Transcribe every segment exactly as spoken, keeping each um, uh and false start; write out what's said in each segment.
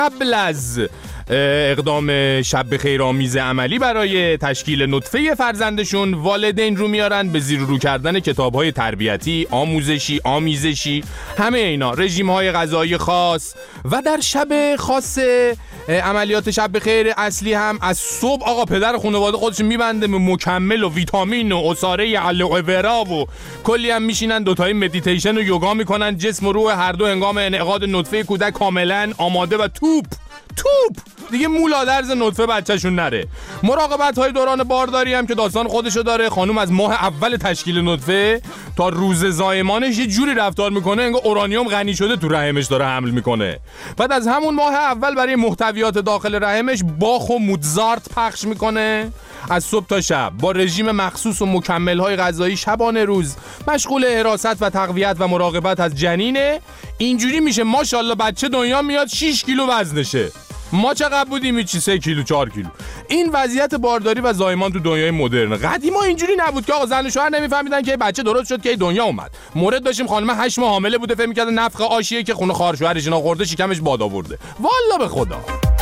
قبل از اقدام شب خیرآمیز عملی برای تشکیل نطفه فرزندشون، والدین رو میارن به زیر و رو کردن کتاب‌های تربیتی، آموزشی، آمیزشی، همه اینا، رژیم‌های غذایی خاص. و در شب خاص عملیات شب خیر اصلی هم از صبح آقا پدر خانواده خودش میبنده به مکمل و ویتامین و عصاره آلوئه ورا و کلی هم میشینن دوتایی مدیتیشن و یوگا میکنن. جسم و روح هر دو هنگام انعقاد نطفه کودک کاملا آماده و توپ توپ دیگه مولا درز نطفه بچه‌شون نره. مراقبت های دوران بارداری هم که داستان خودشو داره. خانم از ماه اول تشکیل نطفه تا روز زایمانش یه جوری رفتار میکنه انگار اورانیوم غنی شده تو رحمش داره حمل میکنه. بعد از همون ماه اول برای محتویات داخل رحمش باخ و موزارت پخش میکنه. از صبح تا شب با رژیم مخصوص و مکمل های غذایی شبانه روز مشغول حراست و تقویت و مراقبت از جنینه. اینجوری میشه ماشاءالله بچه دنیا میاد شش کیلو وزنشه. ما چقدر بودیم؟ هیچی، سه کیلو چهار کیلو. این وضعیت بارداری و زایمان تو دنیای مدرن. قدیما اینجوری نبود که آقا زن و شوهر نمیفهمیدن که بچه درست شد که دنیا اومد. مورد داشتیم خانم هشت ماه حامله بوده، فکر می‌کرد نفخ آشیه که خونه خواهر شوهرش اینا خورده شکمش باد آورده. والله به خدا.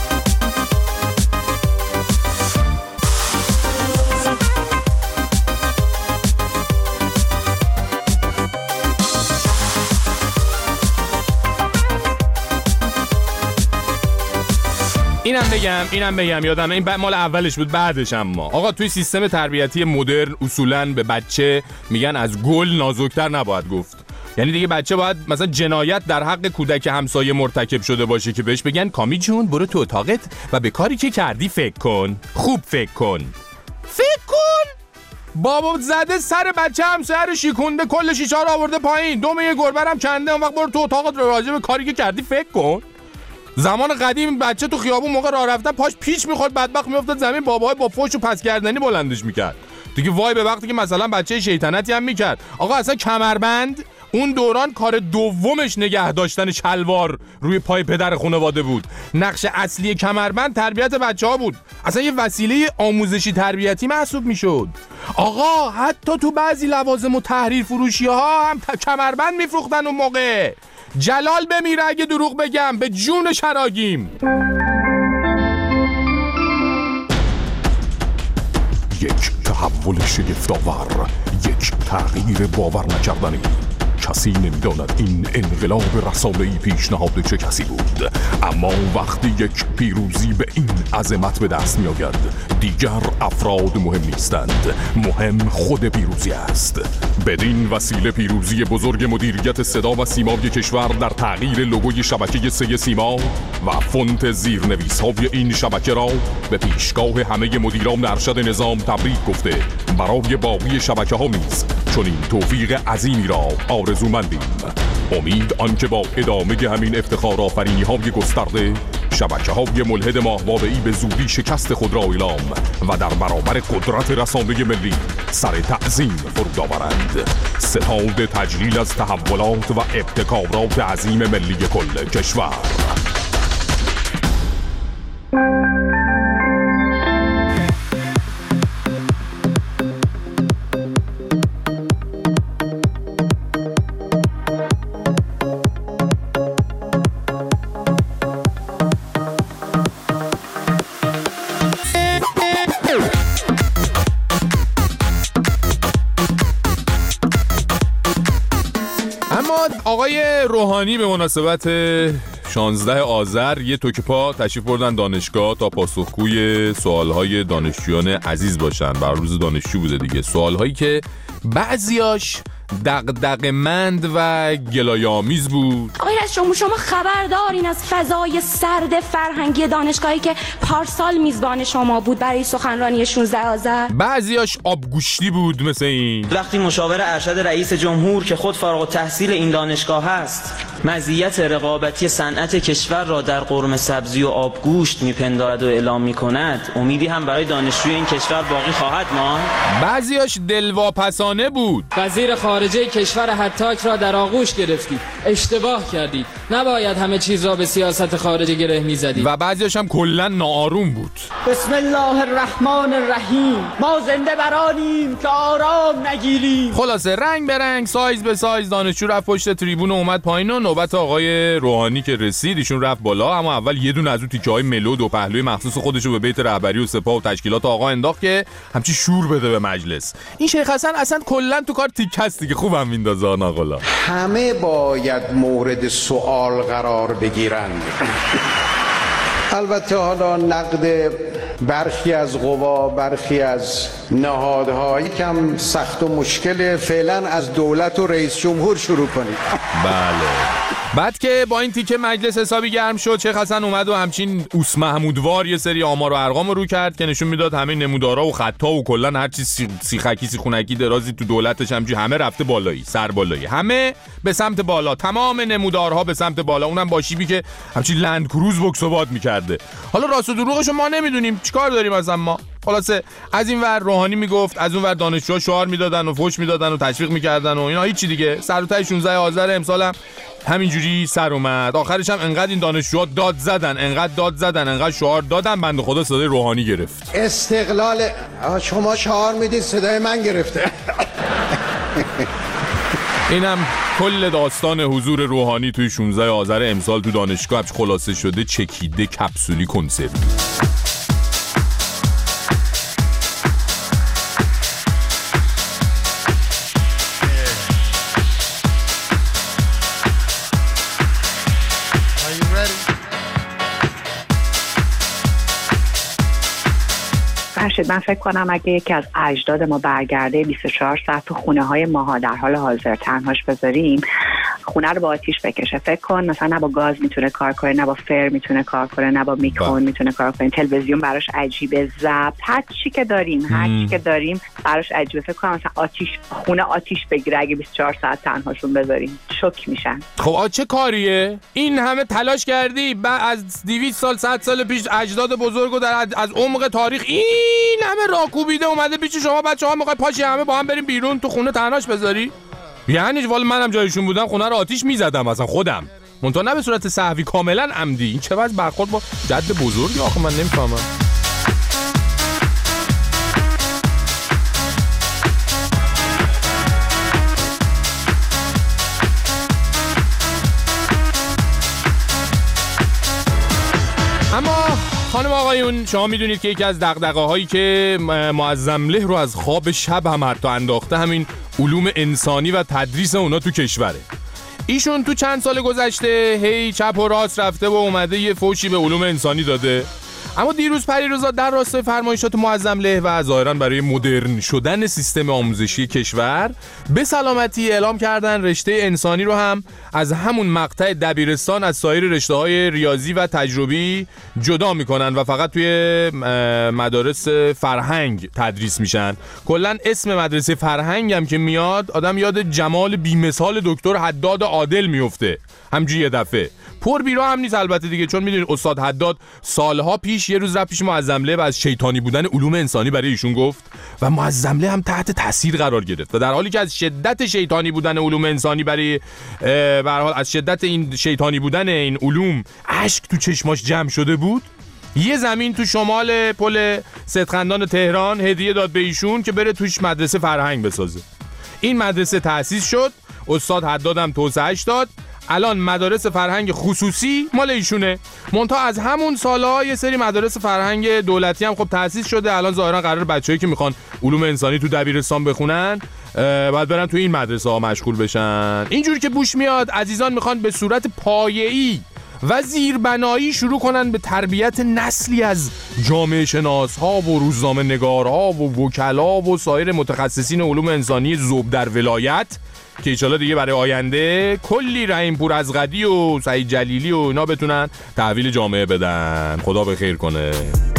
اینم بگم اینم بگم یادم این مال اولش بود بعدش. اما آقا توی سیستم تربیتی مدرن اصولاً به بچه میگن از گل نازکتر نباید گفت. یعنی دیگه بچه باید مثلا جنایت در حق کودک همسایه مرتکب شده باشه که بهش بگن کامی جون برو تو اتاقت و به کاری که کردی فکر کن، خوب فکر کن. فکر کن بابا زده سر بچه همسایه رو شیکونده، کل شیشه رو آورده پایین، دوم یه گربرم کنده، اون وقت برو تو اتاقت رو راجع به کاری که کردی فکر کن. زمان قدیم بچه تو خیابون موقع راه رفتن پاش پیچ میخورد بدبخت میافتاد زمین، باباهای با فوش و پس گردنی بلندش میکرد. دیگه وای به وقتی که مثلا بچه شیطنتی هم میکرد. آقا اصلا کمربند اون دوران کار دومش نگه داشتن شلوار روی پای پدر خانواده بود. نقش اصلی کمربند تربیت بچه‌ها بود. اصلا یه وسیله آموزشی تربیتی محسوب میشد. آقا حتی تو بعضی لوازم و تحریر فروشی‌ها هم کمربند میفروختن اون موقع. جلال بمیره اگه دروغ بگم، به جون شراگیم. یک تحول شگفت‌آور، یک تغییر باور نکردنی. کسی نمی‌داند این انقلاب رسانه‌ای پیشنهاد چه کسی بود، اما وقتی یک پیروزی به این عظمت به دست می‌آید دیگر افراد مهم نیستند، مهم خود پیروزی است. بدین وسیله پیروزی بزرگ مدیریت صدا و سیمای کشور در تغییر لوگوی شبکه سه سیما و فونت زیرنویس‌های این شبکه را به پیشگاه همه مدیران ارشد نظام تبریک گفته برای باقی شبکه‌ها نیز چنین توفیق عظیمی را آرزومندیم. امید آنکه با ادامه همین افتخار آفرینی‌های گسترده شبکه‌های ملحد ماهواره‌ای به زودی شکست خود را اعلام و در برابر قدرت رسانه ملی سر تعظیم فرود آورند. ستاد تجلیل از تحولات و ابتکارات عظیم ملی کل کشور. آقای روحانی به مناسبت شانزده آذر یه توک پا تشریف بردن دانشگاه تا پاسخگوی سوالهای دانشجویان عزیز باشن. بر روز دانشجو بوده دیگه. سوالهایی که بعضیاش دغدغه‌مند و گلایه‌آمیز بود. آقای رئیس جمهور شما خبردارین از فضای سرد فرهنگی دانشگاهی که پارسال میزبان شما بود برای سخنرانی شانزده آذر؟ بعضیاش آبگوشتی بود مثل این. وقتی مشاور ارشد رئیس جمهور که خود فارغ التحصیل این دانشگاه است مزیت رقابتی صنعت کشور را در قرمه سبزی و آبگوشت میپندارد و اعلام میکند، امیدی هم برای دانشجوی این کشور باقی خواهد ماند؟ بعضیاش دلواپسانه بود. وزیر خارجه کشور هتاک را در آغوش گرفتید. اشتباه کردید. نباید همه چیز را به سیاست خارجه گره میزدید. و بعضیش هم کلا ناآروم بود. بسم الله الرحمن الرحیم. ما زنده برانیم که آرام نگیریم. خلاصه رنگ به رنگ، سایز به سایز دانشجو رفت پشت تریبون و اومد پایین و نوبت آقای روحانی که رسید، ایشون رفت بالا، اما اول یه دونه از اون تیکه‌های ملود و پهلوی مخصوص خودشو به بیت رهبری و سپاه و تشکیلات آقا انداخت که همچی شور بده به مجلس. این شیخ حسن اصلا کلا تو کار تیک هست دیگه، خوبم میندازه ناقلا. همه باید مورد سوال قرار بگیرند. البته حالا نقد برخی از قوا، برخی از نهادها یکم سخت و مشکل، فعلا از دولت و رئیس جمهور شروع کنید. بله. بعد که با این تیکه مجلس حسابی گرم شد، شیخ حسن اومد و همچین اوس محمودوار یه سری آمار و ارقام رو کرد که نشون میداد همه نمودارا و خطا و کلا هر چیز سیخکی سیخونکی درازی تو دولتش همجوری همه رفته بالایی، سر بالایی، همه به سمت بالا، تمام نمودارها به سمت بالا، اونم با شیبی که همچین لند کروز بوکس و باد میکرده. حالا راست و دروغشو ما نمیدونیم، چیکار داریم اصلا ما. خلاصه از این ور روحانی میگفت، از اون ور دانشجوها شعار میدادن و فوش میدادن و تشویق میکردن و اینا، هیچی دیگه. سر و ته شانزده آذر امسال هم همینجوری سر اومد. آخرش هم انقدر این دانشجوها داد زدن، انقدر داد زدن، انقدر شعار دادن، بنده خدا صدای روحانی گرفت. استقلال شما شعار میدید، صدای من گرفته. اینم کل داستان حضور روحانی توی شانزده آذر امسال تو دانشگاه خلاصه شده، چکیده، کپسولی، کنسروی. من فکر کنم اگه یکی از اجداد ما برگرده بیست و چهار ساعت تو خونه های ماها در حال حاضر تنهاش بذاریم، خونه رو با آتیش بکشه. فکر کن مثلا نه با گاز میتونه کار کنه، نه با فر میتونه کار کنه، نه با میکروفون میتونه کار کنه، تلویزیون براش عجیبه، ضبط، هر چی که داریم هر چی که داریم براش عجیبه. فکر کنم مثلا آتیش خونه آتیش بگیره اگه بیست و چهار ساعت تنهاشون بذاریم، شوک میشن. خب آ چه کاریه؟ این همه تلاش کردی بعد از دویست سال صد سال پیش اجداد بزرگو در از عمق تاریخ این همه راکوبیده اومده پیش شما، بچه‌ها میخوای پاشی همه با هم بریم بیرون تو خونه تنهاش بذاری؟ یعنی والا منم جایشون بودم خونه رو آتیش میزدم اصلا خودم، منتها نه به صورت سهوی، کاملا عمدی. این چه وضع برخورد با جد بزرگی آخه من نمیفهمم. اما خانم آقایون، شما میدونید که یکی از دغدغه‌هایی که معظمله رو از خواب شب هم حتی انداخته همین علوم انسانی و تدریس اونا تو کشوره. ایشون تو چند سال گذشته هی چپ و راست رفته و اومده یه فوشی به علوم انسانی داده، اما دیروز پریروزا در راستای فرمایشات معظمله و ظاهراً برای مدرن شدن سیستم آموزشی کشور به سلامتی اعلام کردن رشته انسانی رو هم از همون مقطع دبیرستان از سایر رشته‌های ریاضی و تجربی جدا میکنن و فقط توی مدارس فرهنگ تدریس میشن. کلاً اسم مدرسه فرهنگ هم که میاد آدم یاد جمال بی‌مثال دکتر حداد عادل میفته، همجوری یه دفعه. پر بیرا هم نیست البته دیگه، چون میدونید استاد حداد سالها پیش یه روز رفت پیش معظمله و از شیطانی بودن علوم انسانی برای ایشون گفت و معظمله هم تحت تاثیر قرار گرفت و در حالی که از شدت شیطانی بودن علوم انسانی برای به هر حال از شدت این شیطانی بودن این علوم اشک تو چشماش جمع شده بود، یه زمین تو شمال پل سیدخندان تهران هدیه داد به ایشون که بره توش مدرسه فرهنگ بسازه. این مدرسه تأسیس شد، استاد حداد هم توسعه‌اش داد، الان مدارس فرهنگ خصوصی مال ایشونه. منتها از همون سالها یه سری مدارس فرهنگ دولتی هم خب تأسیس شده، الان ظاهرا قرار بچه‌ای که میخوان علوم انسانی تو دبیرستان بخونن بعد برن تو این مدرسه ها مشغول بشن. اینجوری که بوش میاد عزیزان میخوان به صورت پایه‌ای و زیربنایی شروع کنن به تربیت نسلی از جامعه شناس ها و روزنامه نگارها و وکلا و سایر متخصصین علوم انسانی ذوب در ولایت که ایشالا دیگه برای آینده کلی رحیم پور از غدی و سعید جلیلی و اینا بتونن تحویل جامعه بدن. خدا بخیر کنه.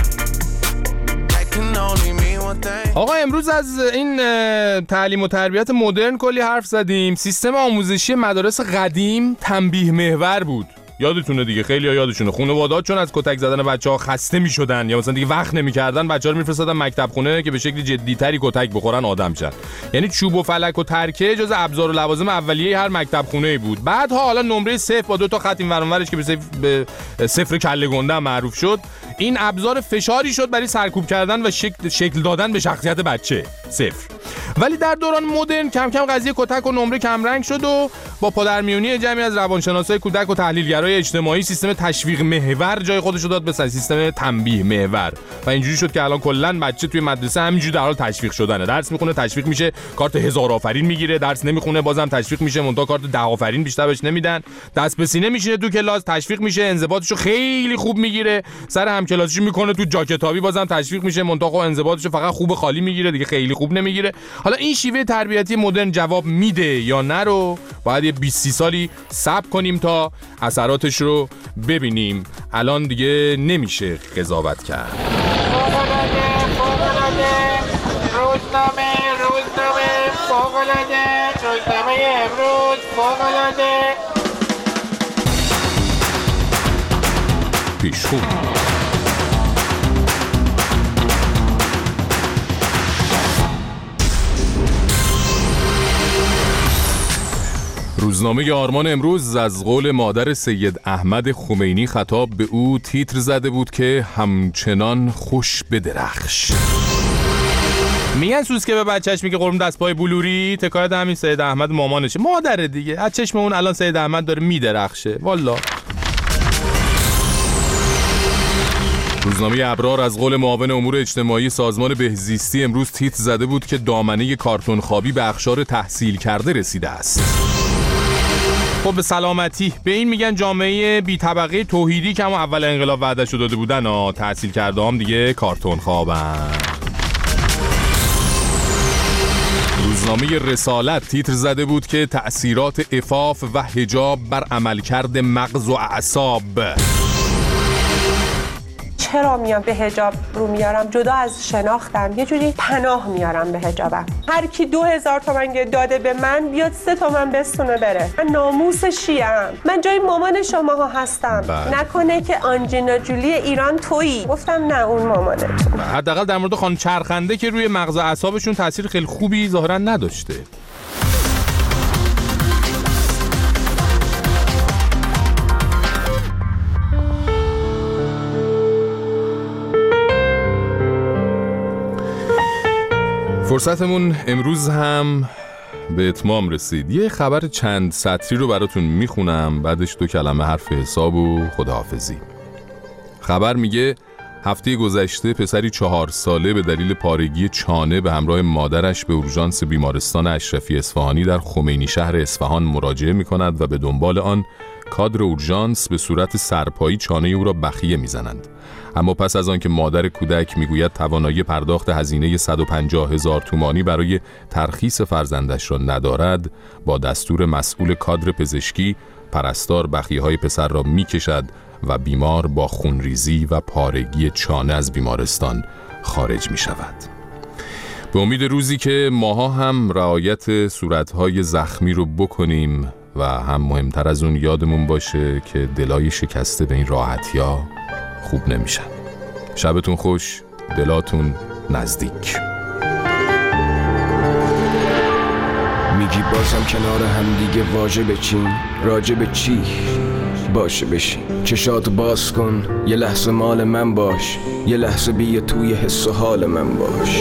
آقا امروز از این تعلیم و تربیت مدرن کلی حرف زدیم. سیستم آموزشی مدارس قدیم تنبیه محور بود، یادتونه دیگه، خیلی ها یادشونه. خانواده‌ها چون از کتک زدن بچه‌ها خسته می‌شدن یا مثلا دیگه وقت نمی‌کردن، بچه‌ها رو می‌فرستادن مکتب خونه که به شکلی جدی‌تری کتک بخورن آدم شن. یعنی چوب و فلک و ترکه جز ابزار و لوازم اولیه هر مکتب خونه‌ای بود. بعدها حالا نمره صفر با دو تا خط این ور اون ورش که به صفر کله گنده معروف شد، این ابزار فشاری شد برای سرکوب کردن و شکل, شکل دادن به شخصیت بچه. صفر. ولی در دوران مدرن کم کم قضیه کتک و نمره کم رنگ شد و با پادرمیونی جمعی از روانشناسای کودک و تحلیلگرای اجتماعی سیستم تشویق محور جای خودش رو داد به سیستم تنبیه محور و اینجوری شد که الان کلا بچه توی مدرسه همینجوری در حال تشویق شدنه. درس میخونه تشویق میشه، کارت هزار آفرین میگیره، درس نمیخونه بازم تشویق میشه، منتها کارت ده آفرین بیشتر بهش نمیدن، دست به سینه میشینه تو کلاس تشویق میشه، انضباطشو خیلی خوب میگیره، سر همکلاسیشو میکنه تو جاکتابی بازم تشویق میشه، منتها خب انضباطشو فقط خوب خالی میگیره دیگه، خیلی خوب نمیگیره. حالا این شیوه تربیتی مدرن جواب میده یا نه رو باید یه بیست سالی صبر کنیم تا اثراتش رو ببینیم. الان دیگه نمیشه قضاوت کرد. روزنامه روزنامه فوق‌العاده روزنامه امروز فوق‌العاده پیشخون روزنامه آرمان امروز از قول مادر سید احمد خمینی خطاب به او تیتر زده بود که همچنان خوش بدرخش. میگن سوسکه به بچهش میگه قرم دست پای بلوری، تکایت همین سید احمد مامانشه، مادره دیگه، از چشم اون الان سید احمد داره میدرخشه والا. روزنامه ابرار از قول معاون امور اجتماعی سازمان بهزیستی امروز تیتر زده بود که دامنه کارتون خوابی به اقشار تحصیل کرده رسیده است. خب به سلامتی. به این میگن جامعه بی طبقه توحیدی که همون اول انقلاب وعده‌شو داده بودن ها، تحصیل کرده هم دیگه کارتون خوابن. روزنامه رسالت تیتر زده بود که تأثیرات عفاف و حجاب بر عملکرد مغز و اعصاب. چرا میام به حجاب رو میارم؟ جدا از شناختم یه جوری پناه میارم به حجابم. هر کی دو هزار تومن داده به من بیاد سه تومن بستونه بره. من ناموس شیعه‌ام، من جای مامان شماها هستم. بله. نکنه که آنجلینا جولی ایران تویی. گفتم نه اون مامانه. حداقل در مورد خانم چرخنده که روی مغز و اعصابشون تاثیر خیلی خوبی ظاهرا نداشته. فرصتمون امروز هم به اتمام رسید. یه خبر چند سطری رو براتون میخونم، بعدش دو کلمه حرف حساب و خداحافظی. خبر میگه هفته گذشته پسری چهار ساله به دلیل پارگی چانه به همراه مادرش به اورژانس بیمارستان اشرفی اصفهانی در خمینی شهر اصفهان مراجعه میکند و به دنبال آن کادر اورژانس به صورت سرپایی چانه او را بخیه میزنند. اما پس از آن که مادر کودک میگوید توانایی پرداخت هزینه صد و پنجاه هزار تومانی برای ترخیص فرزندش را ندارد، با دستور مسئول کادر پزشکی پرستار بخیه‌های پسر را میکشد و بیمار با خونریزی و پارگی چانه از بیمارستان خارج می شود. به امید روزی که ماها هم رعایت صورتهای زخمی رو بکنیم و هم مهمتر از اون یادمون باشه که دلای شکسته به این راحتی ها خوب نمیشن. شبتون خوش، دلاتون نزدیک. میگی بازم کنار هم دیگه واژه بچین، راجع به چی؟ باشه بشین، چشاتو باز کن، یه لحظه مال من باش، یه لحظه بیا توی حس و حال من باش.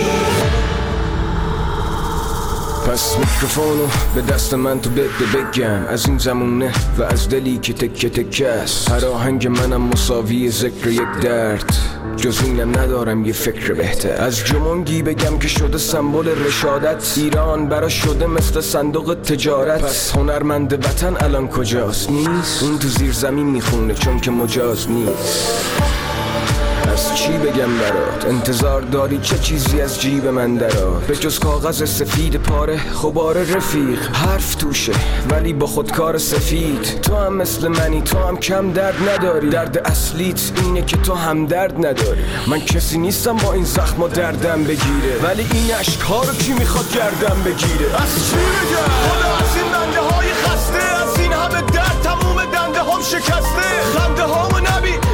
پس میکروفونو به دست من تو بده بگم، از این زمونه و از دلی که تکه تکه است. هر آهنگ منم مساوی ذکر یک درد، جز اینم ندارم یه فکر بهتر. از جمونگی بگم که شده سمبل رشادت، ایران برا شده مثل صندوق تجارت. پس هنرمند وطن الان کجاست؟ نیست، اون تو زیر زمین میخونه چون که مجاز نیست. از چی بگم برات؟ انتظار داری چه چیزی از جیب من درار؟ به جز کاغذ سفید پاره خبار رفیق، حرف توشه ولی با خودکار سفید. تو هم مثل منی، تو هم کم درد نداری، درد اصلیت اینه که تو هم درد نداری. من کسی نیستم با این زخم و دردم بگیره، ولی این عشق‌ها رو کی میخواد گردم بگیره؟ از چی بگم؟ خدا از این بنده های خسته، از این همه درد تموم دنده هم شکسته. خنده هامو نبی